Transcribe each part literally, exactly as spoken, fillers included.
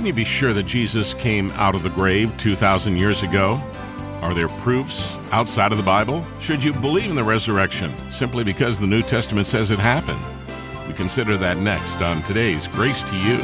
you be sure that Jesus came out of the grave two thousand years ago? Are there proofs outside of the Bible? Should you believe in the resurrection simply because the New Testament says it happened? We consider that next on today's Grace to You.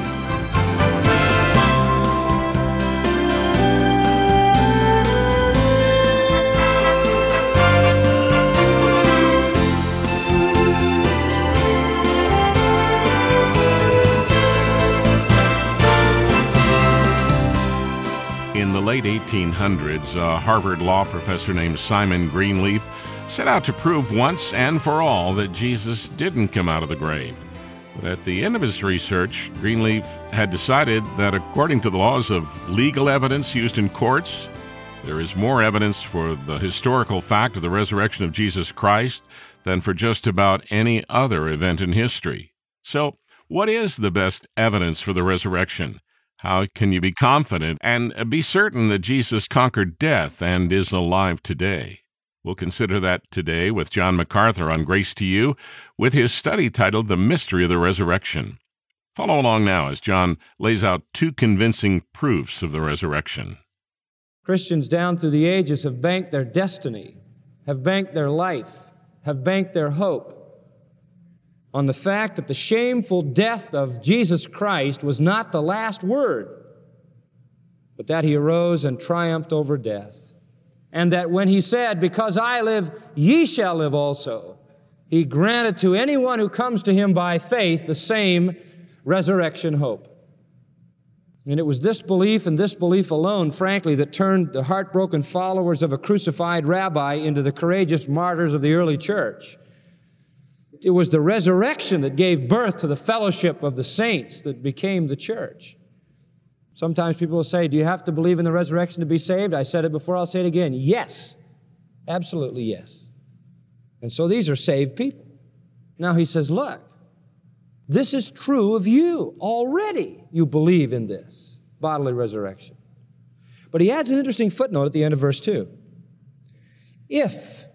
In the late eighteen hundreds, a Harvard law professor named Simon Greenleaf set out to prove once and for all that Jesus didn't come out of the grave. But at the end of his research, Greenleaf had decided that according to the laws of legal evidence used in courts, there is more evidence for the historical fact of the resurrection of Jesus Christ than for just about any other event in history. So, what is the best evidence for the resurrection? How can you be confident and be certain that Jesus conquered death and is alive today? We'll consider that today with John MacArthur on Grace to You with his study titled The Mystery of the Resurrection. Follow along now as John lays out two convincing proofs of the resurrection. Christians down through the ages have banked their destiny, have banked their life, have banked their hope on the fact that the shameful death of Jesus Christ was not the last word, but that he arose and triumphed over death. And that when he said, "Because I live, ye shall live also," he granted to anyone who comes to him by faith the same resurrection hope. And it was this belief and this belief alone, frankly, that turned the heartbroken followers of a crucified rabbi into the courageous martyrs of the early church. It was the resurrection that gave birth to the fellowship of the saints that became the church. Sometimes people will say, do you have to believe in the resurrection to be saved? I said it before, I'll say it again. Yes, absolutely yes. And so these are saved people. Now he says, look, this is true of you already. You believe in this bodily resurrection. But he adds an interesting footnote at the end of verse two. If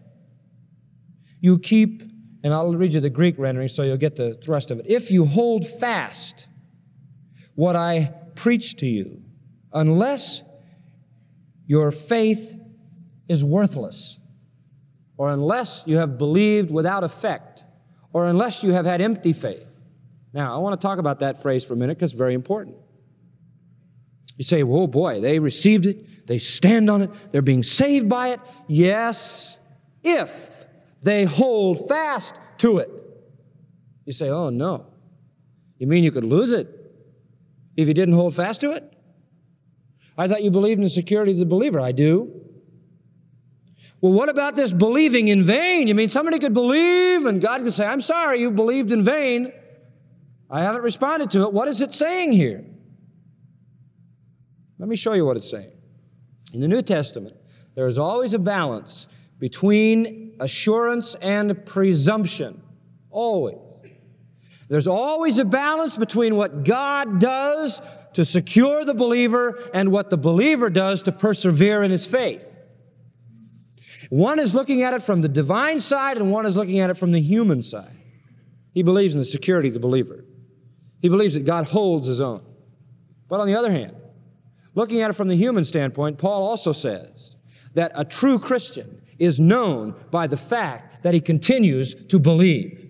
you keep, and I'll read you the Greek rendering so you'll get the thrust of it. If you hold fast what I preach to you, unless your faith is worthless, or unless you have believed without effect, or unless you have had empty faith. Now, I want to talk about that phrase for a minute because it's very important. You say, oh boy, they received it, they stand on it, they're being saved by it. Yes, if they hold fast to it. You say, oh no. You mean you could lose it if you didn't hold fast to it? I thought you believed in the security of the believer. I do. Well, what about this believing in vain? You mean somebody could believe and God could say, I'm sorry, you believed in vain. I haven't responded to it. What is it saying here? Let me show you what it's saying. In the New Testament, there is always a balance between assurance and presumption. Always. There's always a balance between what God does to secure the believer and what the believer does to persevere in his faith. One is looking at it from the divine side and one is looking at it from the human side. He believes in the security of the believer. He believes that God holds his own. But on the other hand, looking at it from the human standpoint, Paul also says that a true Christian is known by the fact that he continues to believe.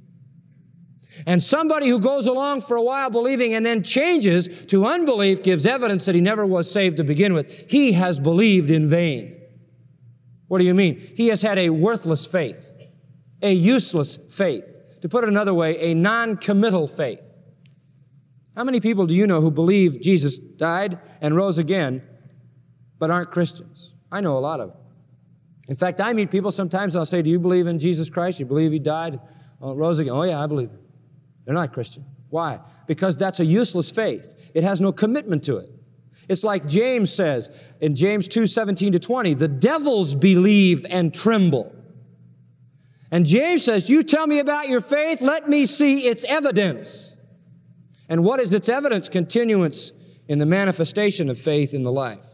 And somebody who goes along for a while believing and then changes to unbelief gives evidence that he never was saved to begin with. He has believed in vain. What do you mean? He has had a worthless faith, a useless faith. To put it another way, a non-committal faith. How many people do you know who believe Jesus died and rose again, but aren't Christians? I know a lot of them. In fact, I meet people sometimes and I'll say, do you believe in Jesus Christ? You believe he died, uh, rose again? Oh yeah, I believe it. They're not Christian. Why? Because that's a useless faith. It has no commitment to it. It's like James says in James two, seventeen to twenty, the devils believe and tremble. And James says, you tell me about your faith, let me see its evidence. And what is its evidence? Continuance in the manifestation of faith in the life.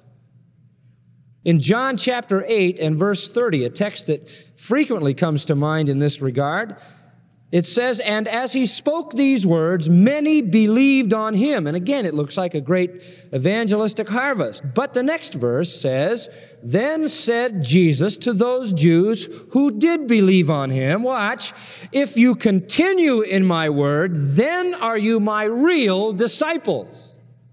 In John chapter eight and verse thirty, a text that frequently comes to mind in this regard, It says, and as he spoke these words, many believed on him. And again, it looks like a great evangelistic harvest. But the next verse says, then said Jesus to those Jews who did believe on him, watch, if you continue in my word, then are you my real disciples.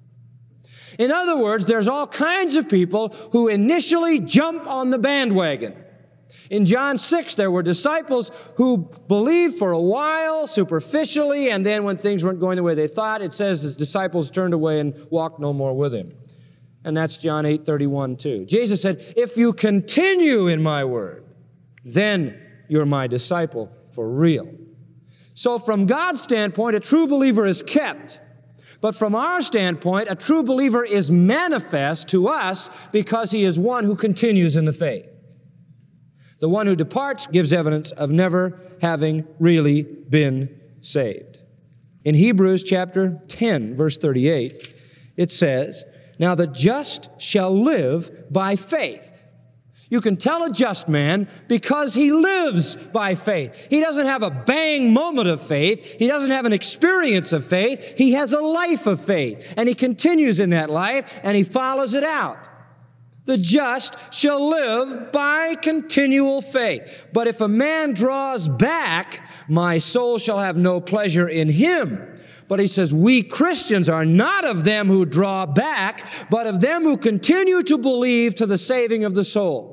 In other words, there's all kinds of people who initially jump on the bandwagon. In John six, there were disciples who believed for a while, superficially, and then when things weren't going the way they thought, it says his disciples turned away and walked no more with him. And that's John eight thirty-one too. Jesus said, if you continue in my word, then you're my disciple for real. So from God's standpoint, a true believer is kept. But from our standpoint, a true believer is manifest to us because he is one who continues in the faith. The one who departs gives evidence of never having really been saved. In Hebrews chapter ten, verse thirty-eight, it says, now the just shall live by faith. You can tell a just man because he lives by faith. He doesn't have a bang moment of faith. He doesn't have an experience of faith. He has a life of faith. And he continues in that life and he follows it out. The just shall live by continual faith. But if a man draws back, my soul shall have no pleasure in him. But he says, we Christians are not of them who draw back, but of them who continue to believe to the saving of the soul.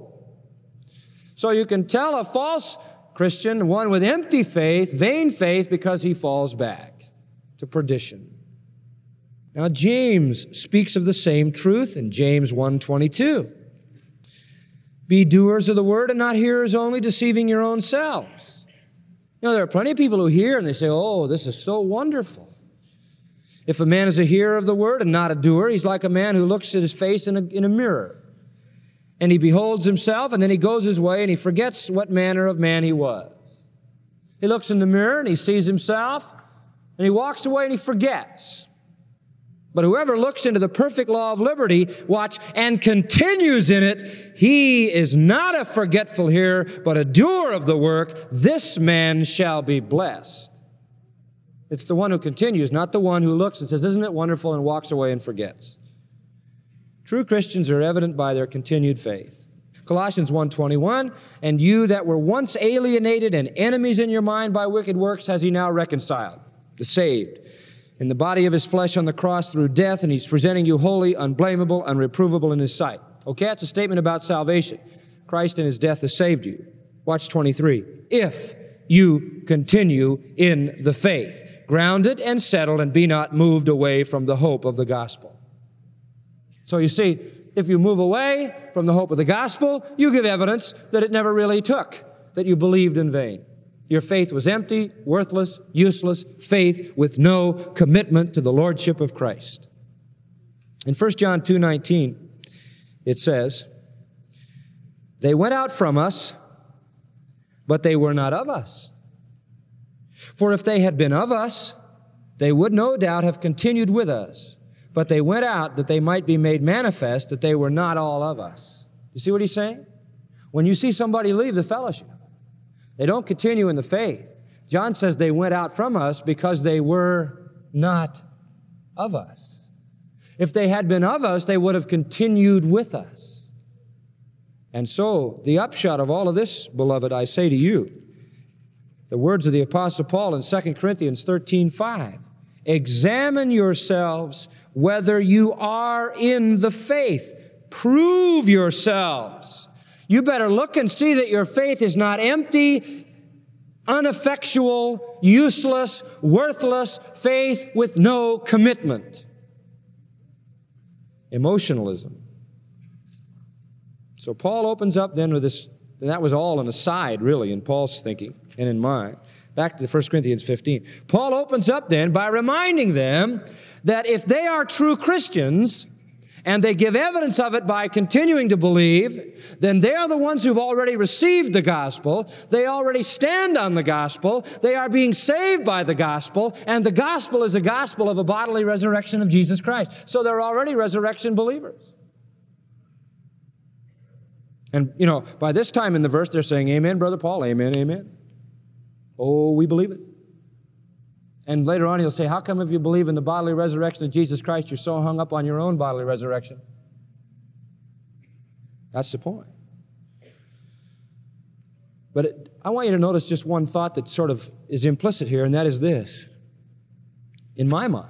So you can tell a false Christian, one with empty faith, vain faith, because he falls back to perdition. Now, James speaks of the same truth in James one twenty-two. Be doers of the word and not hearers only, deceiving your own selves. You know, there are plenty of people who hear and they say, oh, this is so wonderful. If a man is a hearer of the word and not a doer, he's like a man who looks at his face in a, in a mirror. And he beholds himself and then he goes his way and he forgets what manner of man he was. He looks in the mirror and he sees himself and he walks away and he forgets. But whoever looks into the perfect law of liberty, watch, and continues in it, he is not a forgetful hearer, but a doer of the work. This man shall be blessed. It's the one who continues, not the one who looks and says, isn't it wonderful, and walks away and forgets. True Christians are evident by their continued faith. Colossians one twenty-one, and you that were once alienated and enemies in your mind by wicked works has he now reconciled, the saved, in the body of his flesh on the cross through death, and he's presenting you holy, unblameable, unreprovable in his sight. Okay, that's a statement about salvation. Christ in his death has saved you. Watch twenty-three. If you continue in the faith, grounded and settled, and be not moved away from the hope of the gospel. So you see, if you move away from the hope of the gospel, you give evidence that it never really took, that you believed in vain. Your faith was empty, worthless, useless, faith with no commitment to the lordship of Christ. In First John two nineteen, it says, they went out from us, but they were not of us. For if they had been of us, they would no doubt have continued with us. But they went out that they might be made manifest that they were not all of us. You see what he's saying? When you see somebody leave the fellowship, they don't continue in the faith. John says they went out from us because they were not of us. If they had been of us, they would have continued with us. And so, the upshot of all of this, beloved, I say to you, the words of the Apostle Paul in Second Corinthians thirteen five, examine yourselves whether you are in the faith. Prove yourselves. You better look and see that your faith is not empty, ineffectual, useless, worthless faith with no commitment. Emotionalism. So Paul opens up then with this, and that was all an aside, really, in Paul's thinking and in mine. Back to First Corinthians fifteen. Paul opens up then by reminding them that if they are true Christians, and they give evidence of it by continuing to believe, then they are the ones who've already received the gospel. They already stand on the gospel. They are being saved by the gospel, and the gospel is a gospel of a bodily resurrection of Jesus Christ. So they're already resurrection believers. And, you know, by this time in the verse, they're saying, amen, Brother Paul, amen, amen. Oh, we believe it. And later on he'll say, how come if you believe in the bodily resurrection of Jesus Christ, you're so hung up on your own bodily resurrection? That's the point. But it, I want you to notice just one thought that sort of is implicit here, and that is this. In my mind,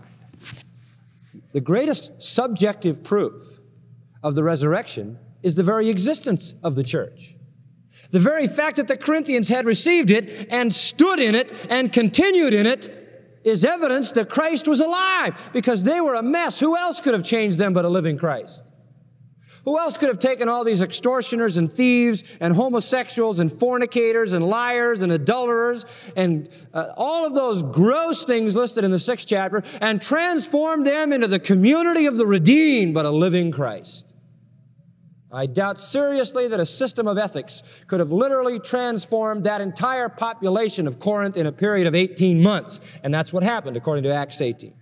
the greatest subjective proof of the resurrection is the very existence of the church. The very fact that the Corinthians had received it and stood in it and continued in it is evidence that Christ was alive, because they were a mess. Who else could have changed them but a living Christ? Who else could have taken all these extortioners and thieves and homosexuals and fornicators and liars and adulterers and uh, all of those gross things listed in the sixth chapter and transformed them into the community of the redeemed but a living Christ? I doubt seriously that a system of ethics could have literally transformed that entire population of Corinth in a period of eighteen months. And that's what happened according to Acts eighteen.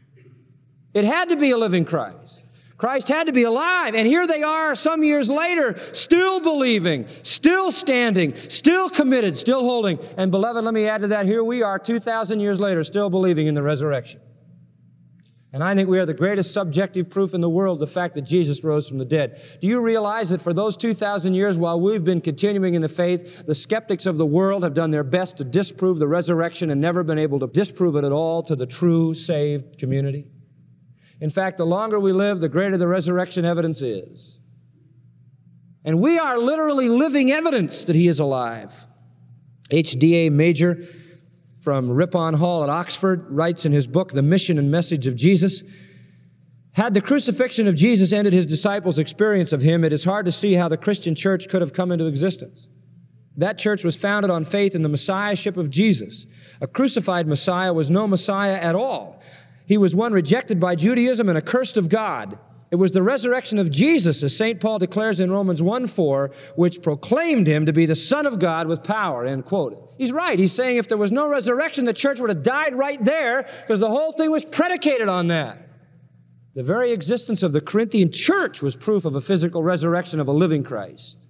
It had to be a living Christ. Christ had to be alive. And here they are some years later, still believing, still standing, still committed, still holding. And beloved, let me add to that, here we are two thousand years later, still believing in the resurrection. And I think we are the greatest subjective proof in the world, the fact that Jesus rose from the dead. Do you realize that for those two thousand years while we've been continuing in the faith, the skeptics of the world have done their best to disprove the resurrection and never been able to disprove it at all to the true saved community? In fact, the longer we live, the greater the resurrection evidence is. And we are literally living evidence that He is alive. H D A Major from Ripon Hall at Oxford writes in his book, The Mission and Message of Jesus, had the crucifixion of Jesus ended His disciples' experience of Him, it is hard to see how the Christian church could have come into existence. That church was founded on faith in the Messiahship of Jesus. A crucified Messiah was no Messiah at all. He was one rejected by Judaism and accursed of God. It was the resurrection of Jesus, as Saint Paul declares in Romans one four, which proclaimed Him to be the Son of God with power, end quote. He's right. He's saying if there was no resurrection, the church would have died right there because the whole thing was predicated on that. The very existence of the Corinthian church was proof of a physical resurrection of a living Christ.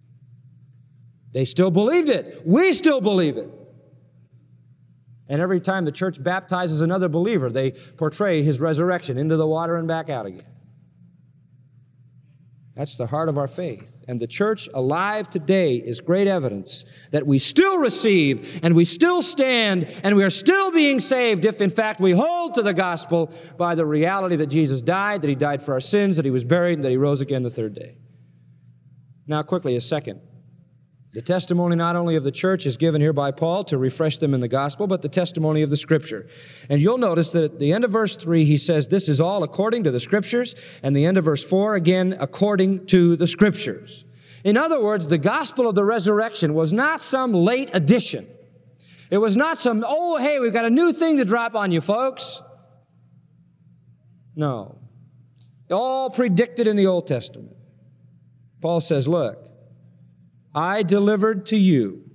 They still believed it. We still believe it. And every time the church baptizes another believer, they portray His resurrection into the water and back out again. That's the heart of our faith. And the church alive today is great evidence that we still receive and we still stand and we are still being saved if, in fact, we hold to the gospel by the reality that Jesus died, that He died for our sins, that He was buried, and that He rose again the third day. Now, quickly, a second. The testimony not only of the church is given here by Paul to refresh them in the gospel, but the testimony of the Scripture. And you'll notice that at the end of verse three, he says, this is all according to the Scriptures. And the end of verse four, again, according to the Scriptures. In other words, the gospel of the resurrection was not some late addition. It was not some, oh, hey, we've got a new thing to drop on you, folks. No. All predicted in the Old Testament. Paul says, look, I delivered to you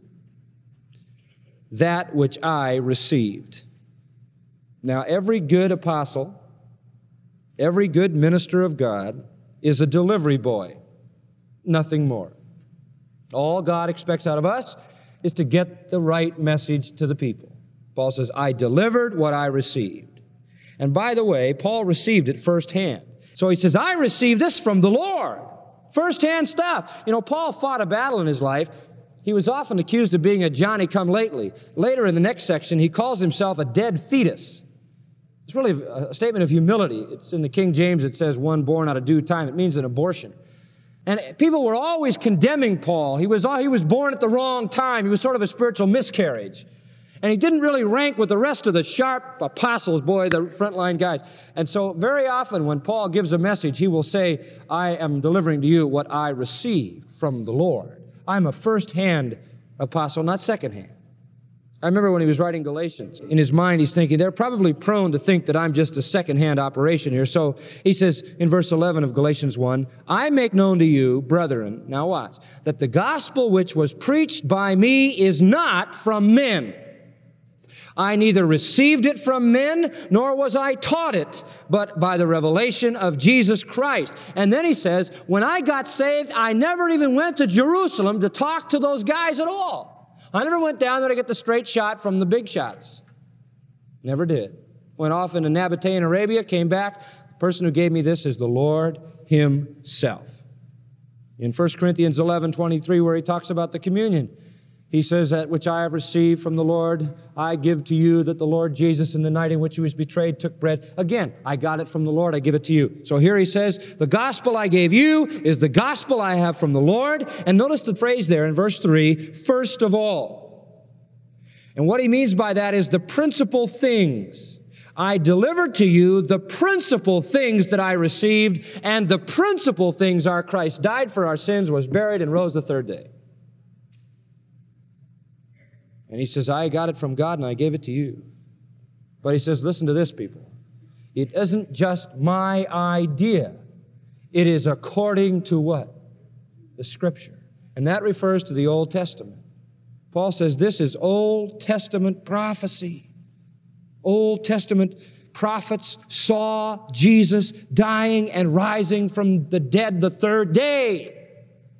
that which I received. Now, every good apostle, every good minister of God is a delivery boy, nothing more. All God expects out of us is to get the right message to the people. Paul says, I delivered what I received. And by the way, Paul received it firsthand. So he says, I received this from the Lord. First-hand stuff. You know, Paul fought a battle in his life. He was often accused of being a Johnny-come-lately. Later in the next section, he calls himself a dead fetus. It's really a statement of humility. It's in the King James, it says, one born out of due time. It means an abortion. And people were always condemning Paul. He was, he was born at the wrong time. He was sort of a spiritual miscarriage. And he didn't really rank with the rest of the sharp apostles, boy, the frontline guys. And so very often when Paul gives a message, he will say, I am delivering to you what I received from the Lord. I'm a first-hand apostle, not second-hand. I remember when he was writing Galatians, in his mind he's thinking, they're probably prone to think that I'm just a second-hand operation here. So he says in verse eleven of Galatians one, I make known to you, brethren, now watch, that the gospel which was preached by me is not from men. I neither received it from men, nor was I taught it, but by the revelation of Jesus Christ. And then he says, when I got saved, I never even went to Jerusalem to talk to those guys at all. I never went down there to get the straight shot from the big shots. Never did. Went off into Nabatean Arabia, came back. The person who gave me this is the Lord himself. In First Corinthians eleven twenty-three, where he talks about the communion, he says, that which I have received from the Lord, I give to you, that the Lord Jesus, in the night in which he was betrayed, took bread. Again, I got it from the Lord, I give it to you. So here he says, the gospel I gave you is the gospel I have from the Lord. And notice the phrase there in verse three, first of all. And what he means by that is the principal things. I delivered to you the principal things that I received, and the principal things are Christ died for our sins, was buried, and rose the third day. And he says, I got it from God and I gave it to you. But he says, listen to this, people. It isn't just my idea. It is according to what? The Scripture. And that refers to the Old Testament. Paul says this is Old Testament prophecy. Old Testament prophets saw Jesus dying and rising from the dead the third day.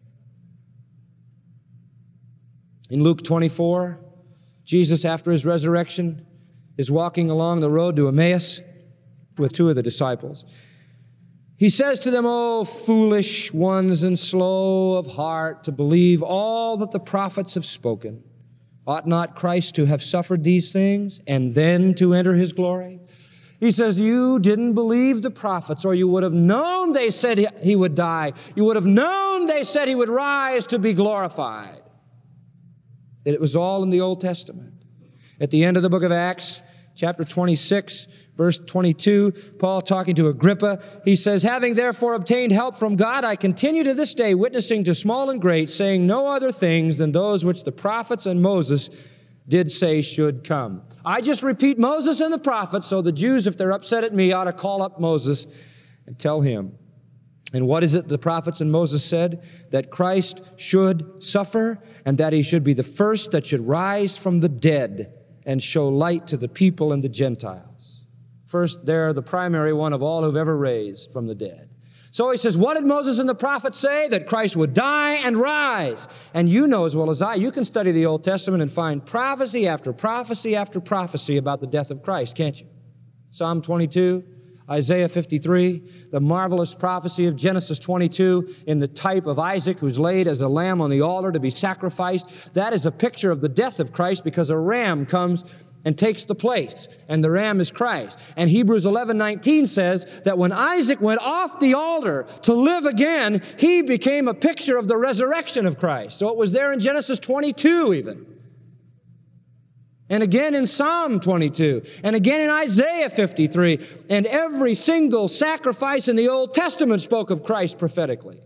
In Luke twenty-four, Jesus, after his resurrection, is walking along the road to Emmaus with two of the disciples. He says to them, "O foolish ones and slow of heart to believe all that the prophets have spoken. Ought not Christ to have suffered these things and then to enter his glory?" He says, you didn't believe the prophets, or you would have known they said he would die. You would have known they said he would rise to be glorified. It was all in the Old Testament. At the end of the book of Acts, chapter twenty-six, verse twenty-two, Paul talking to Agrippa, he says, "Having therefore obtained help from God, I continue to this day witnessing to small and great, saying no other things than those which the prophets and Moses did say should come." I just repeat Moses and the prophets, so the Jews, if they're upset at me, ought to call up Moses and tell him. And what is it the prophets and Moses said? That Christ should suffer and that he should be the first that should rise from the dead and show light to the people and the Gentiles. First, they're the primary one of all who've ever raised from the dead. So he says, what did Moses and the prophets say? That Christ would die and rise. And you know as well as I, you can study the Old Testament and find prophecy after prophecy after prophecy about the death of Christ, can't you? Psalm twenty-two, Isaiah fifty-three, the marvelous prophecy of Genesis twenty-two in the type of Isaac who's laid as a lamb on the altar to be sacrificed. That is a picture of the death of Christ because a ram comes and takes the place, and the ram is Christ. And Hebrews eleven nineteen says that when Isaac went off the altar to live again, he became a picture of the resurrection of Christ. So it was there in Genesis twenty-two even. And again in Psalm twenty-two, and again in Isaiah fifty-three, and every single sacrifice in the Old Testament spoke of Christ prophetically.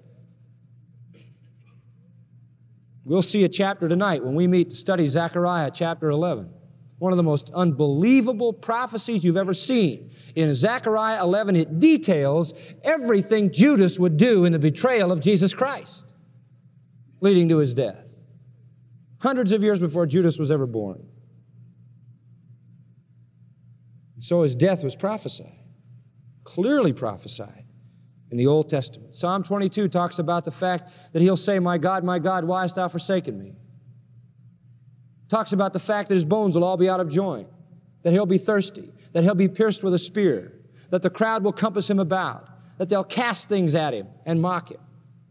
We'll see a chapter tonight when we meet to study Zechariah chapter eleven. One of the most unbelievable prophecies you've ever seen. In Zechariah eleven, it details everything Judas would do in the betrayal of Jesus Christ, leading to his death. Hundreds of years before Judas was ever born. So his death was prophesied, clearly prophesied in the Old Testament. Psalm twenty-two talks about the fact that he'll say, "My God, my God, why hast thou forsaken me?" Talks about the fact that his bones will all be out of joint, that he'll be thirsty, that he'll be pierced with a spear, that the crowd will compass him about, that they'll cast things at him and mock him.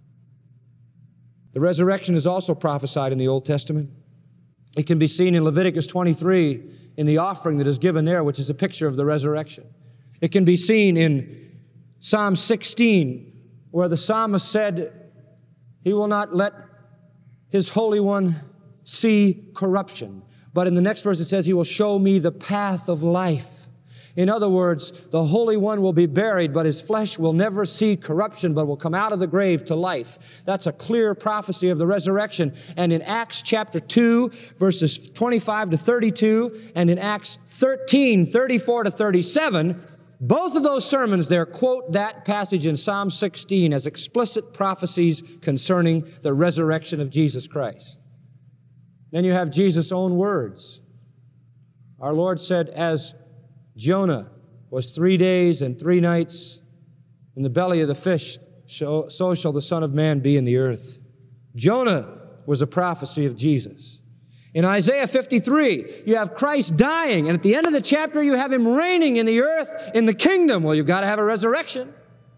The resurrection is also prophesied in the Old Testament. It can be seen in Leviticus twenty-three in the offering that is given there, which is a picture of the resurrection. It can be seen in Psalm sixteen, where the psalmist said, he will not let his Holy One see corruption. But in the next verse it says, he will show me the path of life. In other words, the Holy One will be buried, but his flesh will never see corruption, but will come out of the grave to life. That's a clear prophecy of the resurrection. And in Acts chapter two, verses twenty-five to thirty-two, and in Acts thirteen, thirty-four to thirty-seven, both of those sermons there quote that passage in Psalm sixteen as explicit prophecies concerning the resurrection of Jesus Christ. Then you have Jesus' own words. Our Lord said, as Jonah was three days and three nights in the belly of the fish, so shall the Son of Man be in the earth. Jonah was a prophecy of Jesus. In Isaiah fifty-three, you have Christ dying, and at the end of the chapter, you have him reigning in the earth in the kingdom. Well, you've got to have a resurrection.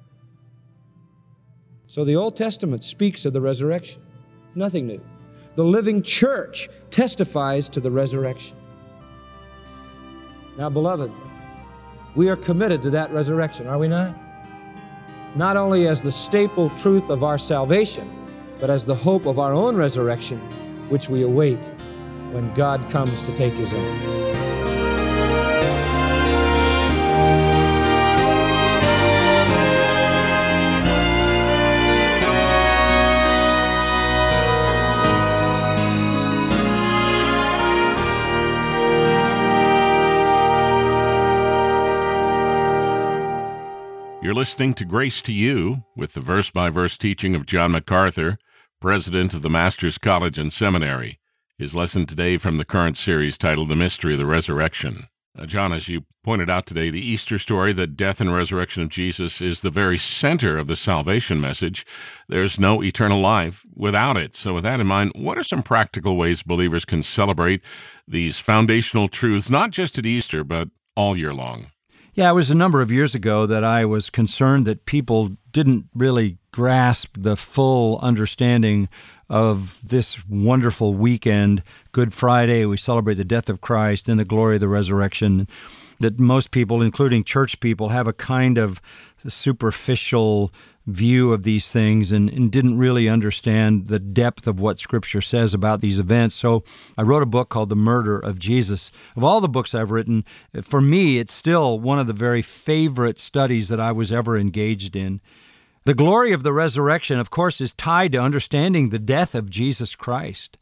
So the Old Testament speaks of the resurrection. Nothing new. The living church testifies to the resurrection. Now, beloved, we are committed to that resurrection, are we not? Not only as the staple truth of our salvation, but as the hope of our own resurrection, which we await when God comes to take his own. You're listening to Grace to You with the verse-by-verse teaching of John MacArthur, president of the Masters College and Seminary. His lesson today from the current series titled The Mystery of the Resurrection. Uh, John, as you pointed out today, the Easter story, the death and resurrection of Jesus, is the very center of the salvation message. There's no eternal life without it. So with that in mind, what are some practical ways believers can celebrate these foundational truths, not just at Easter, but all year long? Yeah, it was a number of years ago that I was concerned that people didn't really grasp the full understanding of this wonderful weekend, Good Friday. We celebrate the death of Christ and the glory of the resurrection. That most people, including church people, have a kind of superficial view of these things and, and didn't really understand the depth of what Scripture says about these events. So I wrote a book called The Murder of Jesus. Of all the books I've written, for me, it's still one of the very favorite studies that I was ever engaged in. The glory of the resurrection, of course, is tied to understanding the death of Jesus Christ.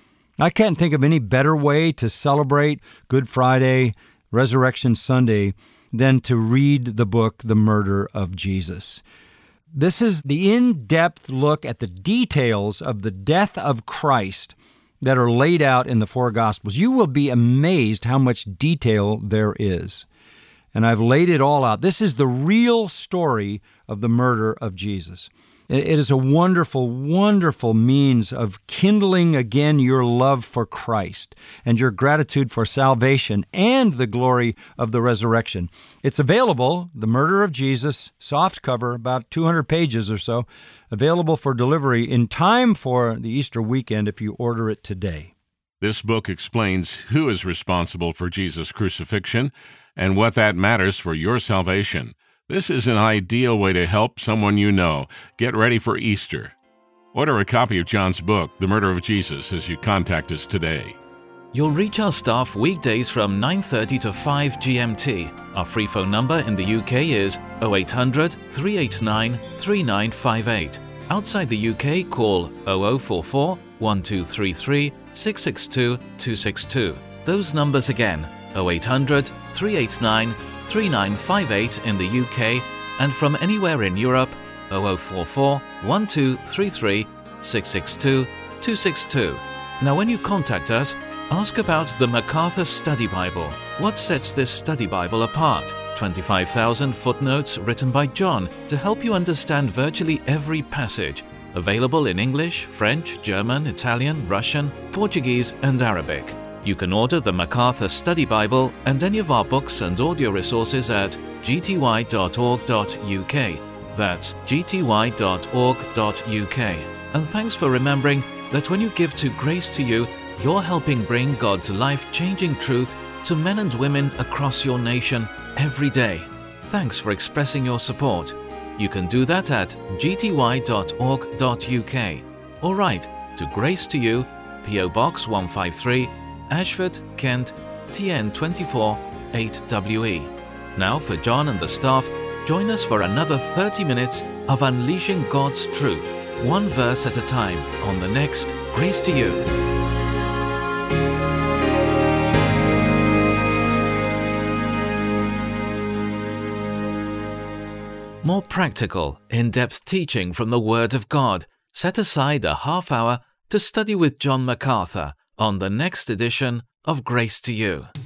I can't think of any better way to celebrate Good Friday, Resurrection Sunday, than to read the book, The Murder of Jesus. This is the in-depth look at the details of the death of Christ that are laid out in the four Gospels. You will be amazed how much detail there is. And I've laid it all out. This is the real story of the murder of Jesus. It is a wonderful, wonderful means of kindling again your love for Christ and your gratitude for salvation and the glory of the resurrection. It's available, The Murder of Jesus, soft cover, about two hundred pages or so, available for delivery in time for the Easter weekend if you order it today. This book explains who is responsible for Jesus' crucifixion and what that matters for your salvation. This is an ideal way to help someone you know get ready for Easter. Order a copy of John's book, The Murder of Jesus, as you contact us today. You'll reach our staff weekdays from nine thirty to five G M T. Our free phone number in the U K is oh eight hundred, three eight nine, three nine five eight. Outside the U K, call oh oh four four, one two three three, six six two, two six two. Those numbers again, oh eight hundred, three eight nine, three nine five eight in the U K, and from anywhere in Europe, oh oh four four, one two three three, six six two, two six two. Now when you contact us, ask about the MacArthur Study Bible. What sets this study Bible apart? twenty-five thousand footnotes written by John to help you understand virtually every passage. Available in English, French, German, Italian, Russian, Portuguese, and Arabic. You can order the MacArthur Study Bible and any of our books and audio resources at g t y dot org dot u k. That's g t y dot org dot u k. And thanks for remembering that when you give to Grace to You, you're helping bring God's life-changing truth to men and women across your nation every day. Thanks for expressing your support. You can do that at g t y dot org dot u k or write to Grace to You, P O Box one five three, Ashford, Kent, T N twenty-four, eight W E. Now for John and the staff, join us for another thirty minutes of unleashing God's truth, one verse at a time, on the next Grace to You. More practical, in-depth teaching from the Word of God. Set aside a half hour to study with John MacArthur on the next edition of Grace to You.